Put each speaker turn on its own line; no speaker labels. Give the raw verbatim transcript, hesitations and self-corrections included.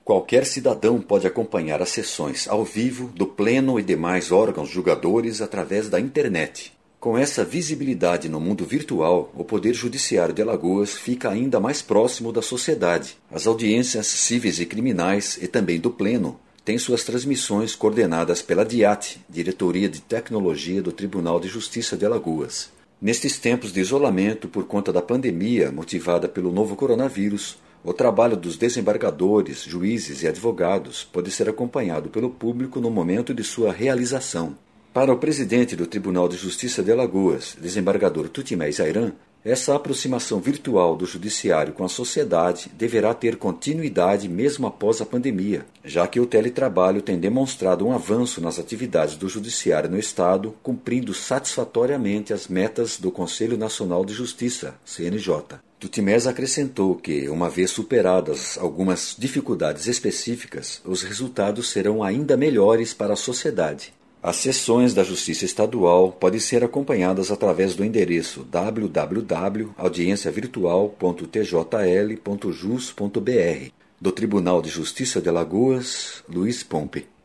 Qualquer cidadão pode acompanhar as sessões ao vivo do Pleno e demais órgãos julgadores através da internet. Com essa visibilidade no mundo virtual, o Poder Judiciário de Alagoas fica ainda mais próximo da sociedade. As audiências cíveis e criminais e também do Pleno têm suas transmissões coordenadas pela DIAT, Diretoria de Tecnologia do Tribunal de Justiça de Alagoas. Nestes tempos de isolamento por conta da pandemia motivada pelo novo coronavírus, o trabalho dos desembargadores, juízes e advogados pode ser acompanhado pelo público no momento de sua realização. Para o presidente do Tribunal de Justiça de Alagoas, desembargador Tutimé Zairan, essa aproximação virtual do judiciário com a sociedade deverá ter continuidade mesmo após a pandemia, já que o teletrabalho tem demonstrado um avanço nas atividades do judiciário no Estado, cumprindo satisfatoriamente as metas do Conselho Nacional de Justiça, C N J. Tutimés acrescentou que, uma vez superadas algumas dificuldades específicas, os resultados serão ainda melhores para a sociedade. As sessões da Justiça Estadual podem ser acompanhadas através do endereço w w w ponto audiência virtual ponto t j l ponto jus ponto b r. Do Tribunal de Justiça de Alagoas, Luiz Pompe.